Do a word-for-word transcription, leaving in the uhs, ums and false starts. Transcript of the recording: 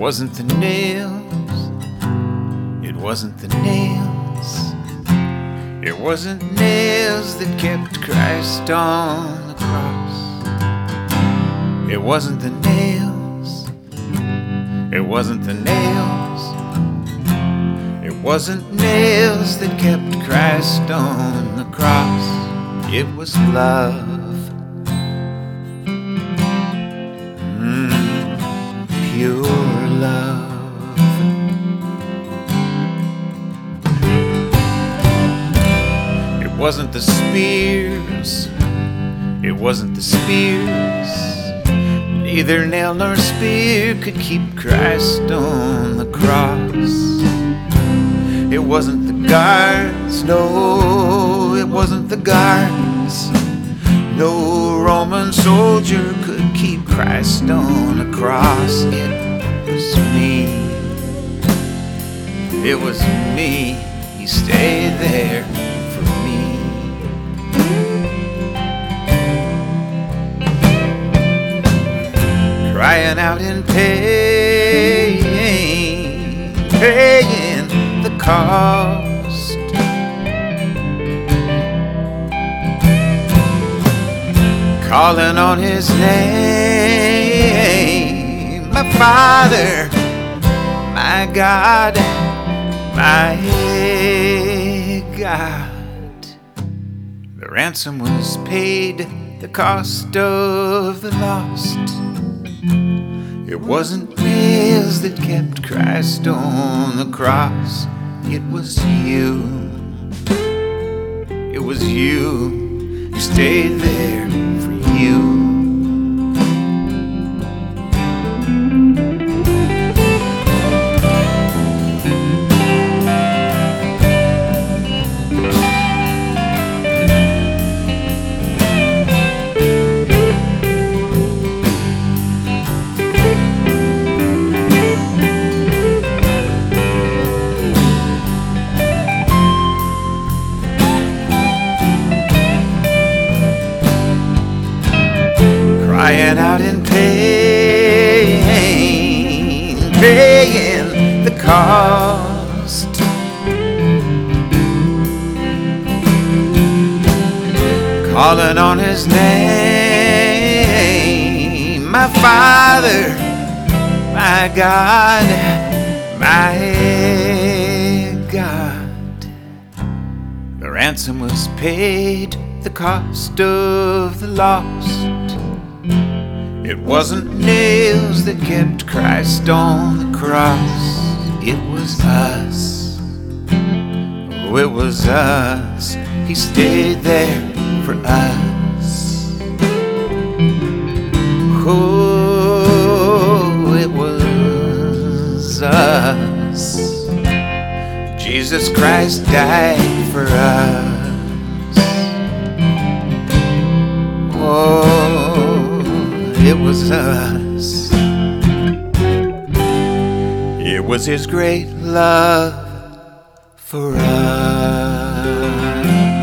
wasn't the nails, it wasn't the nails, it wasn't nails that kept Christ on the cross. It wasn't the nails, it wasn't the nails, it wasn't nails that kept Christ on the cross. It was love. Pure love. It wasn't the spears, it wasn't the spears. Neither nail nor spear could keep Christ on the cross. It wasn't the guards, no, it wasn't the guards. No Roman soldier could keep Christ on a cross. It was me, it was me. He stayed there for me. Crying out in pain, paying the cost. Calling on his name, my Father, my God, my God. The ransom was paid, the cost of the lost. It wasn't nails that kept Christ on the cross. It was you, it was you. You stayed there for you. Crying out in pain, paying the cost. Calling on his name, my Father, my God, my God. The ransom was paid, the cost of the lost. It wasn't nails that kept Christ on the cross. It was us. Oh, it was us. He stayed there for us. Oh, it was us. Jesus Christ died for us. Oh, it was us. It was his great love for us.